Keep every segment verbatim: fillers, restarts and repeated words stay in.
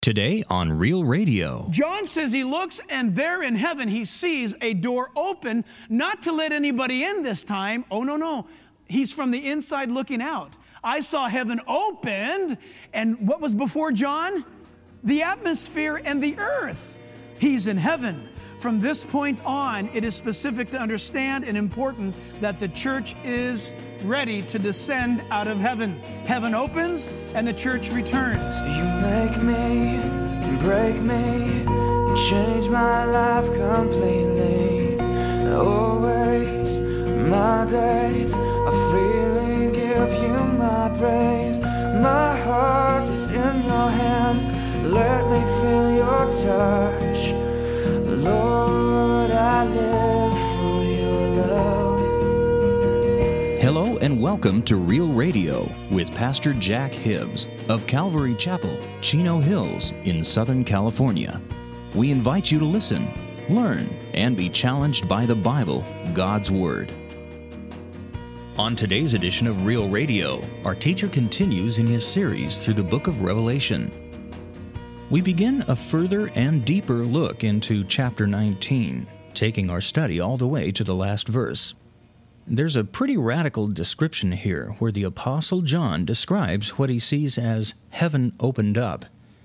Today on Real Radio. John says he looks, and there in heaven he sees a door open, not to let anybody in this time. Oh, no, no. He's from the inside looking out. I saw heaven opened, and what was before John? The atmosphere and the earth. He's in heaven. From this point on, it is specific to understand and important that the church is ready to descend out of heaven. Heaven opens and the church returns. You make me, break me, change my life completely. Always, my days are freely give you my praise. My heart is in your hands, let me feel your touch. Lord, I live for your love. Hello and welcome to Real Radio with Pastor Jack Hibbs of Calvary Chapel, Chino Hills in Southern California. We invite you to listen, learn, and be challenged by the Bible, God's Word. On today's edition of Real Radio, our teacher continues in his series through the book of Revelation. We begin a further and deeper look into chapter nineteen, taking our study all the way to the last verse. There's a pretty radical description here where the Apostle John describes what he sees as heaven opened up.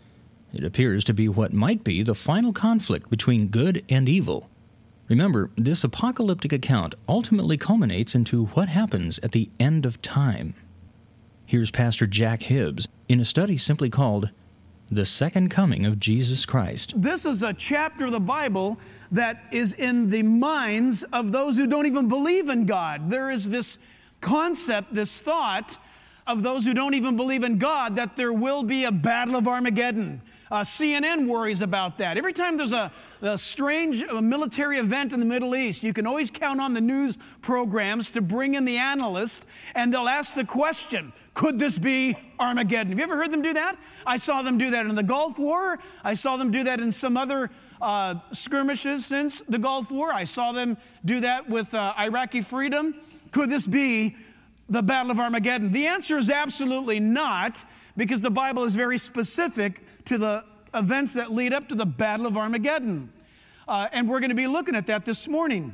It appears to be what might be the final conflict between good and evil. Remember, this apocalyptic account ultimately culminates into what happens at the end of time. Here's Pastor Jack Hibbs in a study simply called The Second Coming of Jesus Christ. This is a chapter of the Bible that is in the minds of those who don't even believe in God. There is this concept, this thought of those who don't even believe in God that there will be a battle of Armageddon. Uh, C N N worries about that. Every time there's a, a strange a military event in the Middle East, you can always count on the news programs to bring in the analysts, and they'll ask the question, could this be Armageddon? Have you ever heard them do that? I saw them do that in the Gulf War. I saw them do that in some other uh, skirmishes since the Gulf War. I saw them do that with uh, Iraqi freedom. Could this be the Battle of Armageddon? The answer is absolutely not, because the Bible is very specific to the events that lead up to the Battle of Armageddon. Uh, and we're going to be looking at that this morning.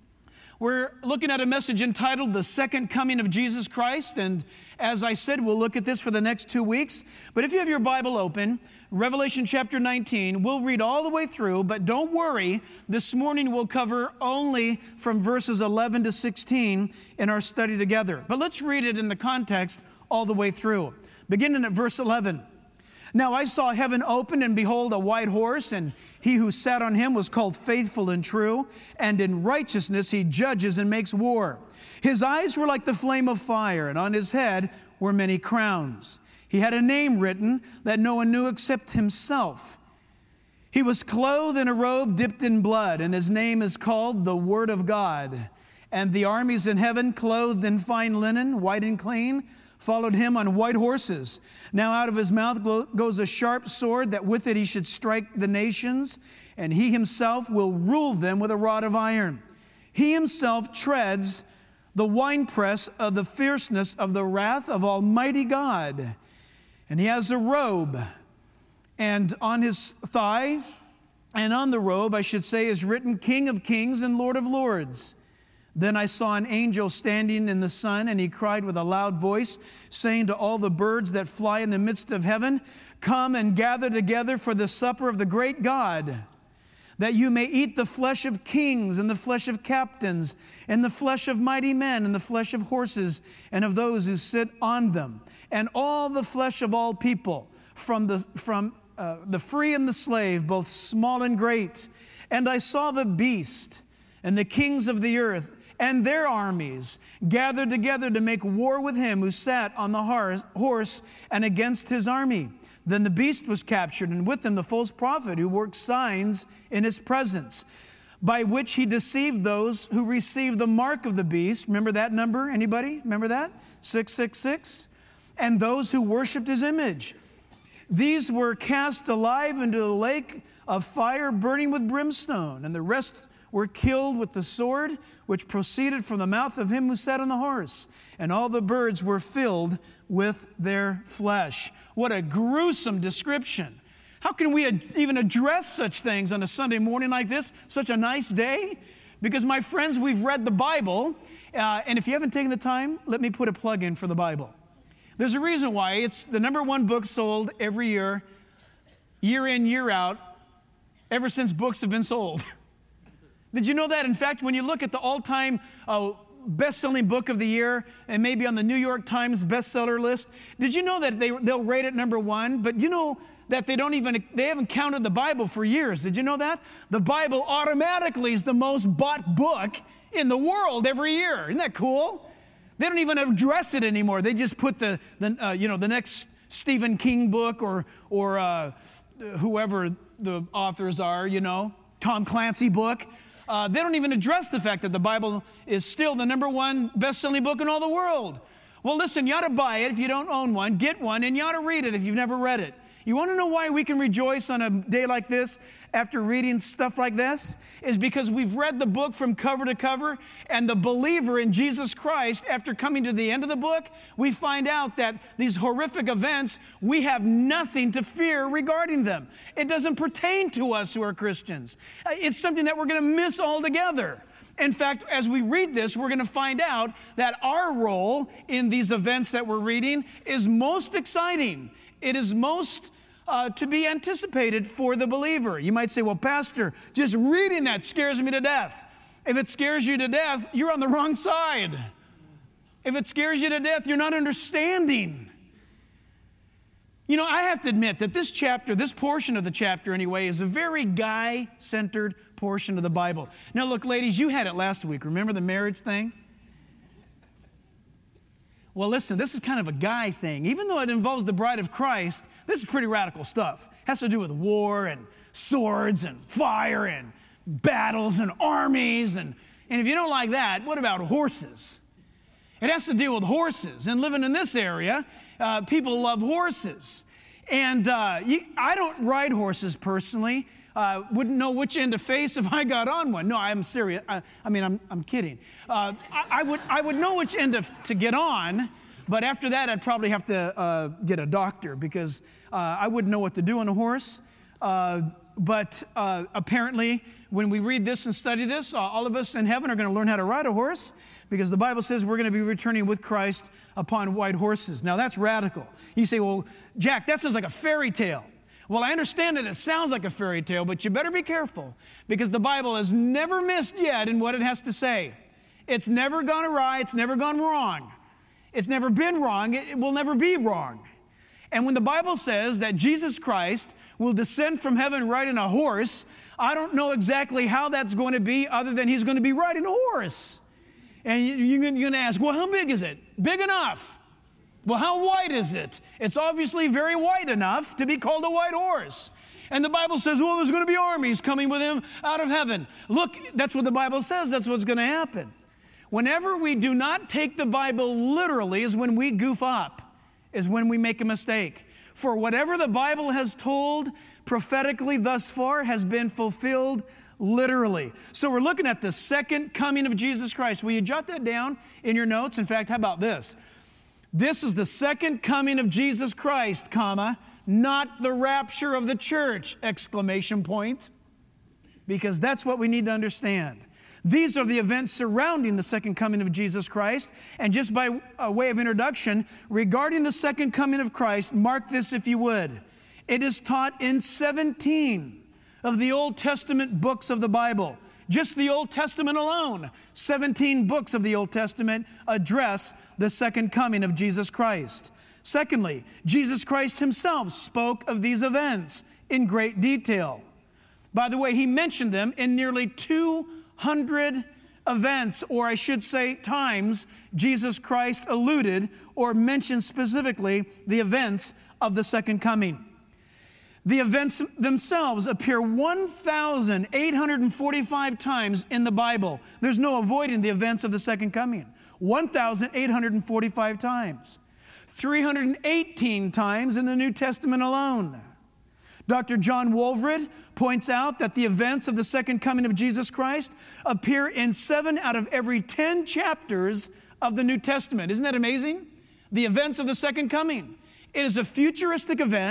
We're looking at a message entitled The Second Coming of Jesus Christ. And as I said, we'll look at this for the next two weeks. But if you have your Bible open, Revelation chapter nineteen, we'll read all the way through. But don't worry, this morning we'll cover only from verses eleven to sixteen in our study together. But let's read it in the context all the way through. Beginning at verse eleven. Now I saw heaven open, and behold, a white horse, and he who sat on him was called Faithful and True, and in righteousness he judges and makes war. His eyes were like the flame of fire, and on his head were many crowns. He had a name written that no one knew except himself. He was clothed in a robe dipped in blood, and his name is called the Word of God. And the armies in heaven, clothed in fine linen, white and clean, followed him on white horses. Now out of his mouth goes a sharp sword, that with it he should strike the nations, and he himself will rule them with a rod of iron. He himself treads the winepress of the fierceness of the wrath of Almighty God. And he has a robe, and on his thigh, and on the robe, I should say, is written King of Kings and Lord of Lords. Then I saw an angel standing in the sun, and he cried with a loud voice, saying to all the birds that fly in the midst of heaven, come and gather together for the supper of the great God, that you may eat the flesh of kings, and the flesh of captains, and the flesh of mighty men, and the flesh of horses, and of those who sit on them, and all the flesh of all people, from the, from, uh, the free and the slave, both small and great. And I saw the beast and the kings of the earth, and their armies gathered together to make war with him who sat on the horse and against his army. Then the beast was captured, and with him the false prophet who worked signs in his presence, by which he deceived those who received the mark of the beast. Remember that number? Anybody? Remember that? six six six? And those who worshiped his image. These were cast alive into the lake of fire burning with brimstone, and the rest were killed with the sword which proceeded from the mouth of him who sat on the horse. And all the birds were filled with their flesh. What a gruesome description. How can we ad- even address such things on a Sunday morning like this, such a nice day? Because, my friends, we've read the Bible, uh, and if you haven't taken the time, let me put a plug in for the Bible. There's a reason why it's the number one book sold every year, year in, year out, ever since books have been sold. Did you know that? In fact, when you look at the all-time uh, best-selling book of the year, and maybe on the New York Times bestseller list, did you know that they, they'll rate it number one? But you know that they don't even, they haven't counted the Bible for years. Did you know that? The Bible automatically is the most bought book in the world every year. Isn't that cool? They don't even address it anymore. They just put the, the uh, you know, the next Stephen King book or, or uh, whoever the authors are, you know, Tom Clancy book. Uh, they don't even address the fact that the Bible is still the number one best-selling book in all the world. Well, listen, you ought to buy it if you don't own one. Get one, and you ought to read it if you've never read it. You want to know why we can rejoice on a day like this after reading stuff like this? Is because we've read the book from cover to cover, and the believer in Jesus Christ, after coming to the end of the book, we find out that these horrific events, we have nothing to fear regarding them. It doesn't pertain to us who are Christians. It's something that we're going to miss altogether. In fact, as we read this, we're going to find out that our role in these events that we're reading is most exciting. It is most Uh, to be anticipated for the believer. You might say, well, Pastor, just reading that scares me to death. If it scares you to death, you're on the wrong side. If it scares you to death, you're not understanding. You know, I have to admit that this chapter, this portion of the chapter anyway, is a very guy-centered portion of the Bible. Now look, ladies, you had it last week. Remember the marriage thing? Well, listen, this is kind of a guy thing. Even though it involves the bride of Christ, this is pretty radical stuff. It has to do with war and swords and fire and battles and armies. And, and if you don't like that, what about horses? It has to deal with horses. And living in this area, uh, people love horses. And uh, you, I don't ride horses personally. Uh, wouldn't know which end to face if I got on one. No, I'm serious. I, I mean, I'm, I'm kidding. Uh, I, I, would, I would know which end to, to get on, but after that, I'd probably have to uh, get a doctor because uh, I wouldn't know what to do on a horse. Uh, but uh, apparently, when we read this and study this, uh, all of us in heaven are going to learn how to ride a horse because the Bible says we're going to be returning with Christ upon white horses. Now, that's radical. You say, well, Jack, that sounds like a fairy tale. Well, I understand that it sounds like a fairy tale, but you better be careful because the Bible has never missed yet in what it has to say. It's never gone awry. It's never gone wrong. It's never been wrong. It will never be wrong. And when the Bible says that Jesus Christ will descend from heaven riding a horse, I don't know exactly how that's going to be other than he's going to be riding a horse. And you're going to ask, well, how big is it? Big enough. Well, how wide is it? It's obviously very wide enough to be called a white horse. And the Bible says, well, there's going to be armies coming with him out of heaven. Look, that's what the Bible says. That's what's going to happen. Whenever we do not take the Bible literally is when we goof up, is when we make a mistake. For whatever the Bible has told prophetically thus far has been fulfilled literally. So we're looking at the second coming of Jesus Christ. Will you jot that down in your notes? In fact, how about this? This is the second coming of Jesus Christ, comma, not the rapture of the church, exclamation point, because that's what we need to understand. These are the events surrounding the second coming of Jesus Christ. And just by a way of introduction, regarding the second coming of Christ, mark this if you would. It is taught in seventeen of the Old Testament books of the Bible. Just the Old Testament alone, seventeen books of the Old Testament address the second coming of Jesus Christ. Secondly, Jesus Christ himself spoke of these events in great detail. By the way, he mentioned them in nearly two hundred events, or I should say times, Jesus Christ alluded or mentioned specifically the events of the second coming. The events themselves appear one thousand eight hundred forty-five times in the Bible. There's no avoiding the events of the second coming. one thousand eight hundred forty-five times. three hundred eighteen times in the New Testament alone. Doctor John Walvoord points out that the events of the second coming of Jesus Christ appear in seven out of every ten chapters of the New Testament. Isn't that amazing? The events of the second coming. It is a futuristic event.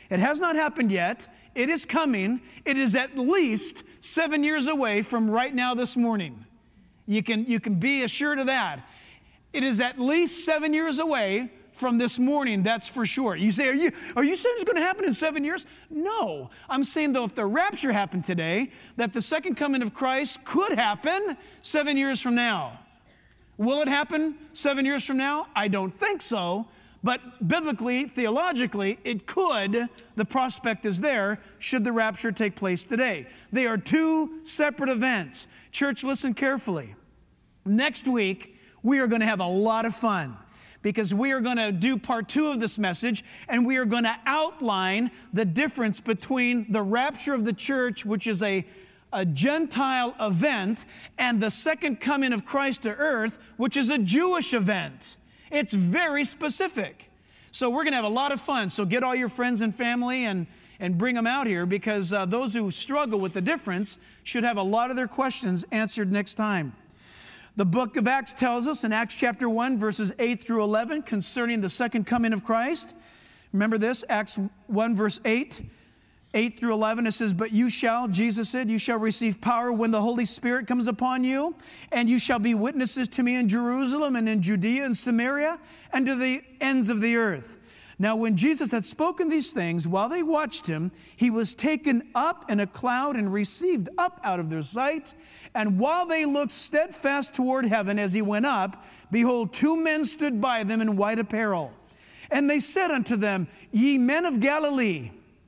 It has not happened yet. It is coming. It is at least seven years away from right now this morning. You can, you can be assured of that. It is at least seven years away from this morning, that's for sure. You say, are you, are you saying it's going to happen in seven years? No. I'm saying, though, if the rapture happened today, that the second coming of Christ could happen seven years from now. Will it happen seven years from now? I don't think so. But biblically, theologically, it could. The prospect is there should the rapture take place today. They are two separate events. Church, listen carefully. Next week, we are going to have a lot of fun, because we are going to do part two of this message, and we are going to outline the difference between the rapture of the church, which is a, a Gentile event, and the second coming of Christ to earth, which is a Jewish event. It's very specific. So we're going to have a lot of fun. So get all your friends and family and, and bring them out here, because uh, those who struggle with the difference should have a lot of their questions answered next time. The book of Acts tells us in Acts chapter one, verses eight through eleven, concerning the second coming of Christ. Remember this, Acts one, verse eight, eight through eleven, it says, "But you shall," Jesus said, "you shall receive power when the Holy Spirit comes upon you, and you shall be witnesses to me in Jerusalem and in Judea and Samaria and to the ends of the earth." Now, when Jesus had spoken these things, while they watched him, he was taken up in a cloud and received up out of their sight. And while they looked steadfast toward heaven as he went up, behold, two men stood by them in white apparel. And they said unto them, "Ye men of Galilee,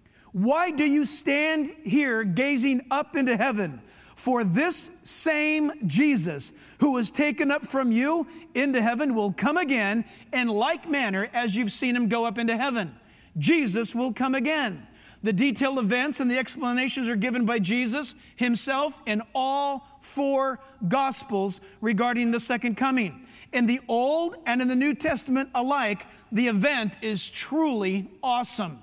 why do you stand here gazing up into heaven? For this same Jesus who was taken up from you into heaven will come again in like manner as you've seen him go up into heaven." Jesus will come again. The detailed events and the explanations are given by Jesus himself in all four Gospels regarding the second coming. In the Old and in the New Testament alike, the event is truly awesome.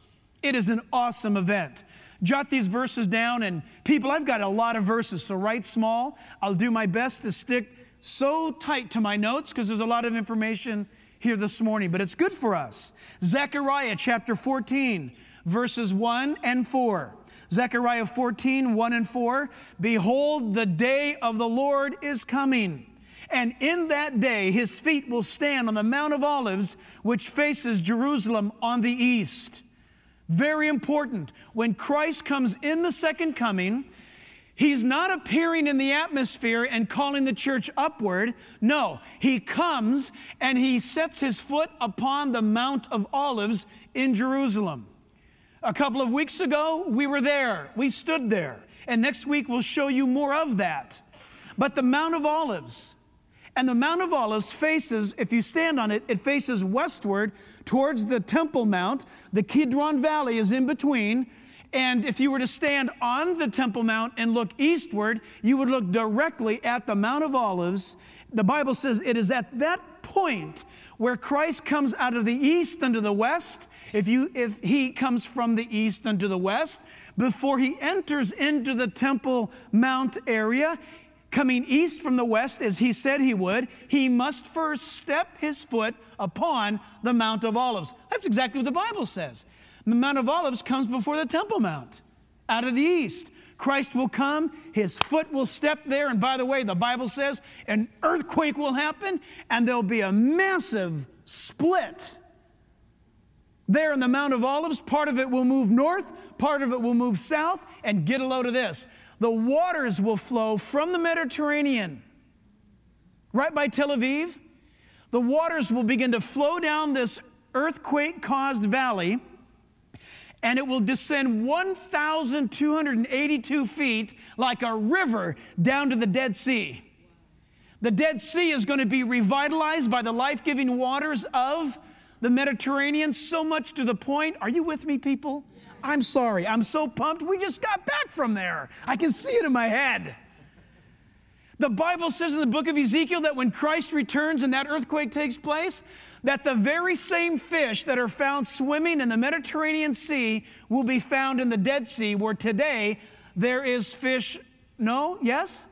It is an awesome event. Jot these verses down, and people, I've got a lot of verses, so write small. I'll do my best to stick so tight to my notes, because there's a lot of information here this morning, but it's good for us. Zechariah chapter fourteen, verses one and four. Zechariah fourteen, one and four. "Behold, the day of the Lord is coming, and in that day his feet will stand on the Mount of Olives, which faces Jerusalem on the east." Very important. When Christ comes in the second coming, he's not appearing in the atmosphere and calling the church upward. No, he comes and he sets his foot upon the Mount of Olives in Jerusalem. A couple of weeks ago, we were there. We stood there. And next week, we'll show you more of that. But the Mount of Olives, and the Mount of Olives faces, if you stand on it, it faces westward towards the Temple Mount. The Kidron Valley is in between. And if you were to stand on the Temple Mount and look eastward, you would look directly at the Mount of Olives. The Bible says it is at that point where Christ comes out of the east unto the west. If, you, if he comes from the east unto the west, before he enters into the Temple Mount area, coming east from the west, as he said he would, he must first step his foot upon the Mount of Olives. That's exactly what the Bible says. The Mount of Olives comes before the Temple Mount, out of the east. Christ will come, his foot will step there, and by the way, the Bible says an earthquake will happen, and there'll be a massive split there in the Mount of Olives. Part of it will move north, part of it will move south, and get a load of this. The waters will flow from the Mediterranean, right by Tel Aviv. The waters will begin to flow down this earthquake-caused valley, and it will descend one thousand two hundred eighty-two feet like a river down to the Dead Sea. The Dead Sea is going to be revitalized by the life-giving waters of the Mediterranean, so much to the point, are you with me, people? I'm sorry, I'm so pumped. We just got back from there. I can see it in my head. The Bible says in the book of Ezekiel that when Christ returns and that earthquake takes place, that the very same fish that are found swimming in the Mediterranean Sea will be found in the Dead Sea, where today there is fish. No? Yes?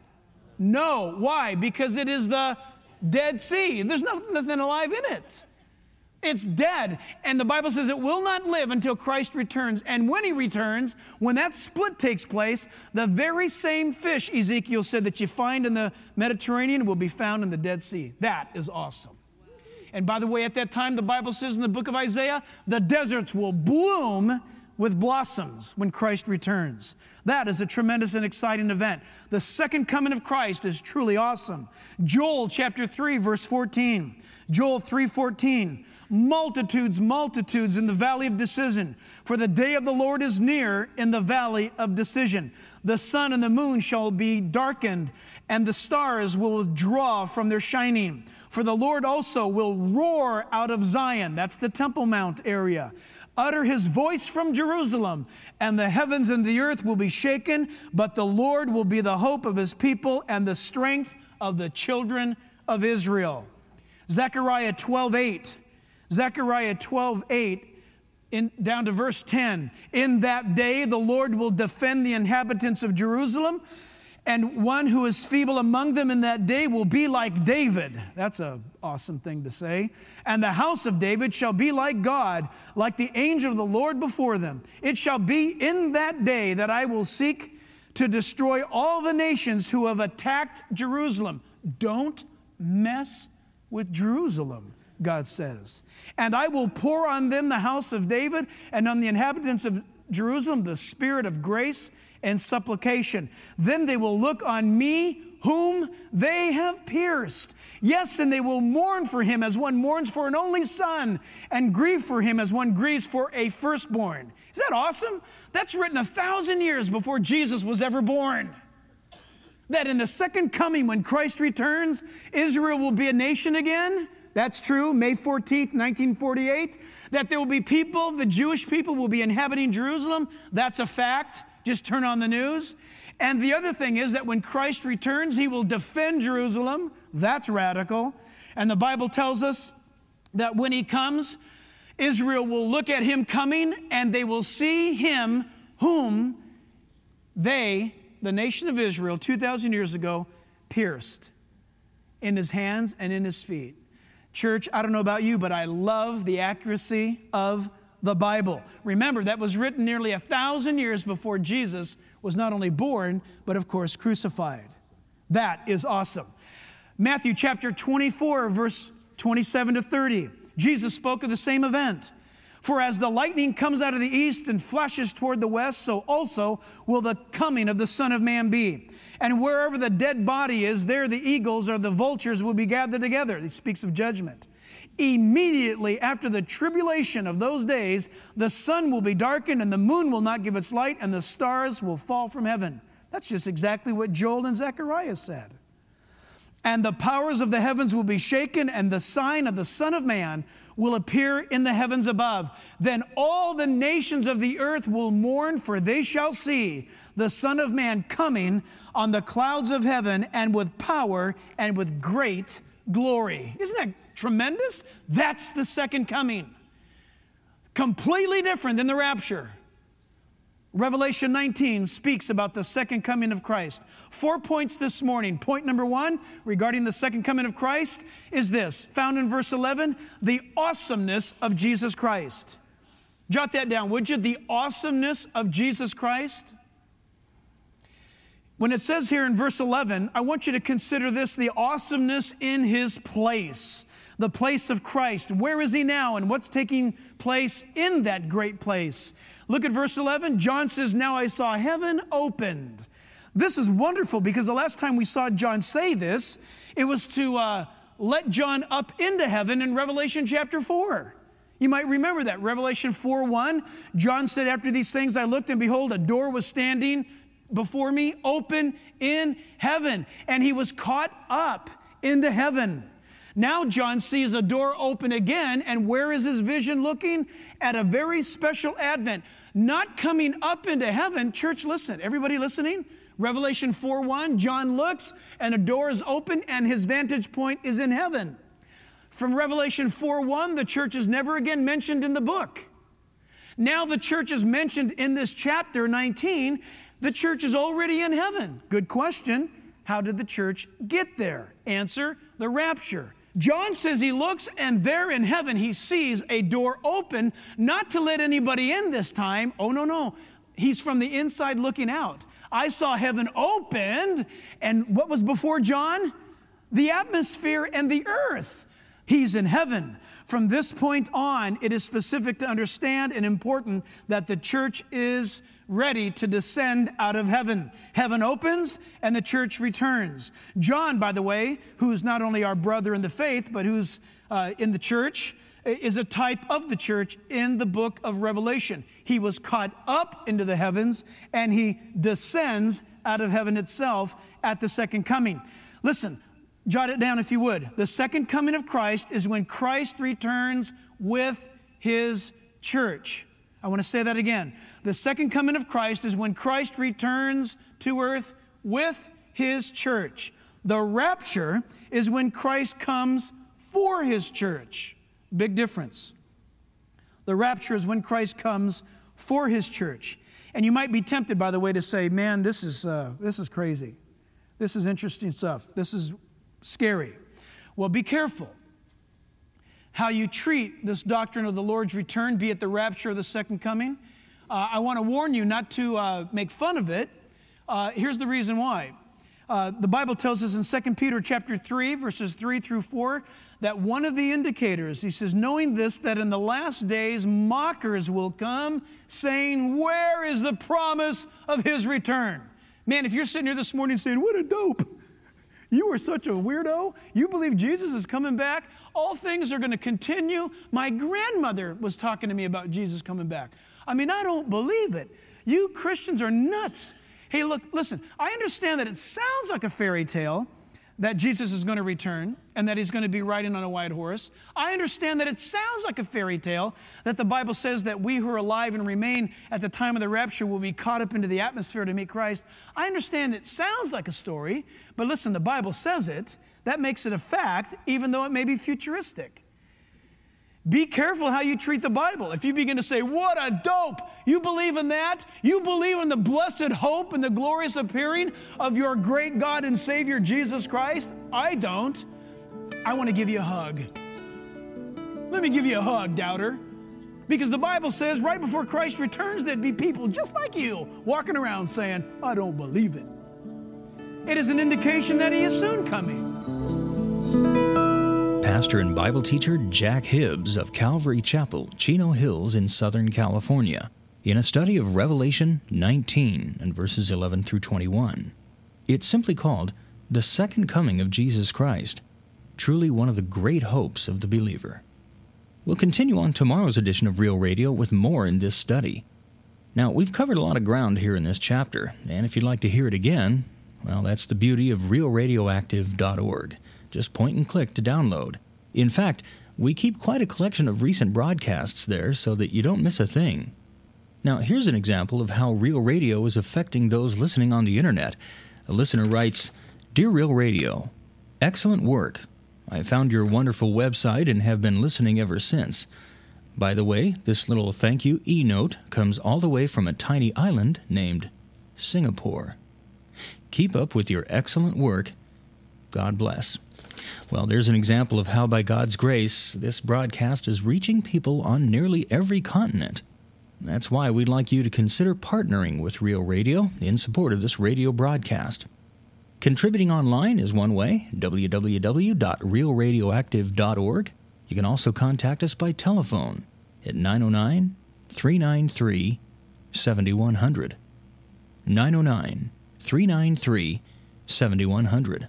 No. Why? Because it is the Dead Sea. There's nothing, nothing alive in it. It's dead. And the Bible says it will not live until Christ returns. And when he returns, when that split takes place, the very same fish, Ezekiel said, that you find in the Mediterranean will be found in the Dead Sea. That is awesome. And by the way, at that time, the Bible says in the book of Isaiah, the deserts will bloom with blossoms when Christ returns. That is a tremendous and exciting event. The second coming of Christ is truly awesome. Joel chapter three, verse fourteen. Joel three fourteen. Multitudes, multitudes in the valley of decision. For the day of the Lord is near in the valley of decision. The sun and the moon shall be darkened, and the stars will withdraw from their shining. For the Lord also will roar out of Zion. That's the Temple Mount area. Utter his voice from Jerusalem, and the heavens and the earth will be shaken, but the Lord will be the hope of his people and the strength of the children of Israel. Zechariah twelve eight. Zechariah twelve eight, in, down to verse ten. In that day the Lord will defend the inhabitants of Jerusalem, and one who is feeble among them in that day will be like David. That's an awesome thing to say. And the house of David shall be like God, like the angel of the Lord before them. It shall be in that day that I will seek to destroy all the nations who have attacked Jerusalem. Don't mess with Jerusalem, God says. And I will pour on them the house of David, and on the inhabitants of Jerusalem the spirit of grace and supplication. Then they will look on me whom they have pierced. Yes, and they will mourn for him as one mourns for an only son, and grieve for him as one grieves for a firstborn. Is that awesome? That's written a thousand years before Jesus was ever born. That in the second coming, when Christ returns, Israel will be a nation again. That's true, May fourteenth, nineteen forty-eight. That there will be people, the Jewish people will be inhabiting Jerusalem. That's a fact. Just turn on the news. And the other thing is that when Christ returns, he will defend Jerusalem. That's radical. And the Bible tells us that when he comes, Israel will look at him coming, and they will see him whom they, the nation of Israel, two thousand years ago, pierced in his hands and in his feet. Church, I don't know about you, but I love the accuracy of the Bible. Remember, that was written nearly a thousand years before Jesus was not only born, but of course crucified. That is awesome. Matthew chapter twenty-four, verse twenty-seven to thirty. Jesus spoke of the same event. For as the lightning comes out of the east and flashes toward the west, so also will the coming of the Son of Man be. And wherever the dead body is, there the eagles or the vultures will be gathered together. He speaks of judgment. Immediately after the tribulation of those days, the sun will be darkened, and the moon will not give its light, and the stars will fall from heaven. That's just exactly what Joel and Zechariah said. And the powers of the heavens will be shaken, and the sign of the Son of Man will appear in the heavens above. Then all the nations of the earth will mourn, for they shall see the Son of Man coming on the clouds of heaven, and with power and with great glory. Isn't that tremendous? That's the second coming. Completely different than the rapture. Revelation nineteen speaks about the second coming of Christ. Four points this morning. Point number one regarding the second coming of Christ is this, found in verse eleven, the awesomeness of Jesus Christ. Jot that down, would you? The awesomeness of Jesus Christ. When it says here in verse eleven, I want you to consider this, the awesomeness in his place. The place of Christ. Where is he now, and what's taking place in that great place? Look at verse eleven. John says, now I saw heaven opened. This is wonderful, because the last time we saw John say this, it was to uh, let John up into heaven in Revelation chapter four. You might remember that. Revelation four one, John said, after these things I looked, and behold, a door was standing before me, open in heaven. And he was caught up into heaven. Now John sees a door open again, and where is his vision looking? At a very special advent. Not coming up into heaven. Church, listen. Everybody listening? Revelation four one, John looks, and a door is open, and his vantage point is in heaven. From Revelation four one, the church is never again mentioned in the book. Now the church is mentioned in this chapter nineteen. The church is already in heaven. Good question. How did the church get there? Answer, the rapture. John says he looks, and there in heaven he sees a door open, not to let anybody in this time. Oh, no, no. He's from the inside looking out. I saw heaven opened, and what was before John? The atmosphere and the earth. He's in heaven. From this point on, it is specific to understand and important that the church is ready to descend out of heaven. Heaven opens and the church returns. John, by the way, who's not only our brother in the faith, but who's uh, in the church, is a type of the church in the book of Revelation. He was caught up into the heavens and he descends out of heaven itself at the second coming. Listen, jot it down if you would. The second coming of Christ is when Christ returns with his church. I want to say that again. The second coming of Christ is when Christ returns to earth with his church. The rapture is when Christ comes for his church. Big difference. The rapture is when Christ comes for his church. And you might be tempted, by the way, to say, man, this is, uh, this is crazy. This is interesting stuff. This is scary. Well, be careful how you treat this doctrine of the Lord's return, be it the rapture or the second coming. Uh, I want to warn you not to uh, make fun of it. Uh, here's the reason why. Uh, the Bible tells us in Second Peter chapter three, verses three through four, that one of the indicators, he says, knowing this, that in the last days mockers will come, saying, where is the promise of his return? Man, if you're sitting here this morning saying, what a dope. You are such a weirdo. You believe Jesus is coming back. All things are going to continue. My grandmother was talking to me about Jesus coming back. I mean, I don't believe it. You Christians are nuts. Hey, look, listen, I understand that it sounds like a fairy tale that Jesus is going to return and that he's going to be riding on a white horse. I understand that it sounds like a fairy tale that the Bible says that we who are alive and remain at the time of the rapture will be caught up into the atmosphere to meet Christ. I understand it sounds like a story, but listen, the Bible says it. That makes it a fact, even though it may be futuristic. Be careful how you treat the Bible. If you begin to say, what a dope, you believe in that? You believe in the blessed hope and the glorious appearing of your great God and Savior, Jesus Christ? I don't. I want to give you a hug. Let me give you a hug, doubter. Because the Bible says right before Christ returns, there'd be people just like you walking around saying, I don't believe it. It is an indication that he is soon coming. Pastor and Bible teacher Jack Hibbs of Calvary Chapel, Chino Hills in Southern California, in a study of Revelation nineteen and verses eleven through twenty-one. It's simply called The Second Coming of Jesus Christ, truly one of the great hopes of the believer. We'll continue on tomorrow's edition of Real Radio with more in this study. Now, we've covered a lot of ground here in this chapter, and if you'd like to hear it again, well, that's the beauty of real radioactive dot org. Just point and click to download. In fact, we keep quite a collection of recent broadcasts there so that you don't miss a thing. Now, here's an example of how Real Radio is affecting those listening on the internet. A listener writes, Dear Real Radio, excellent work. I found your wonderful website and have been listening ever since. By the way, this little thank you e-note comes all the way from a tiny island named Singapore. Keep up with your excellent work. God bless. Well, there's an example of how by God's grace, this broadcast is reaching people on nearly every continent. That's why we'd like you to consider partnering with Real Radio in support of this radio broadcast. Contributing online is one way, w w w dot real radioactive dot org. You can also contact us by telephone at nine oh nine, three nine three, seven one zero zero. nine oh nine, three nine three, seven one zero zero.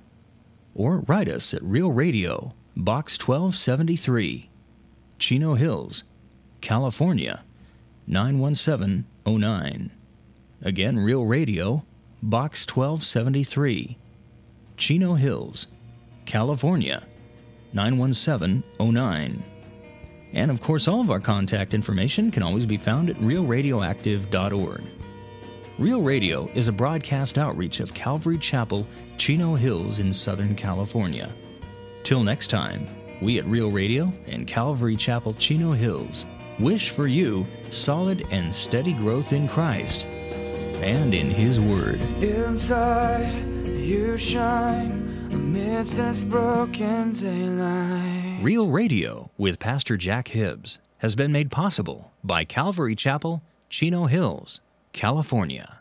Or write us at Real Radio, Box twelve seventy-three, Chino Hills, California, nine one seven oh nine. Again, Real Radio, Box twelve seventy-three, Chino Hills, California, nine one seven oh nine. And of course, all of our contact information can always be found at real radioactive dot org. Real Radio is a broadcast outreach of Calvary Chapel, Chino Hills in Southern California. Till next time, we at Real Radio and Calvary Chapel, Chino Hills wish for you solid and steady growth in Christ and in His Word. Inside you shine amidst this broken daylight. Real Radio with Pastor Jack Hibbs has been made possible by Calvary Chapel, Chino Hills, California.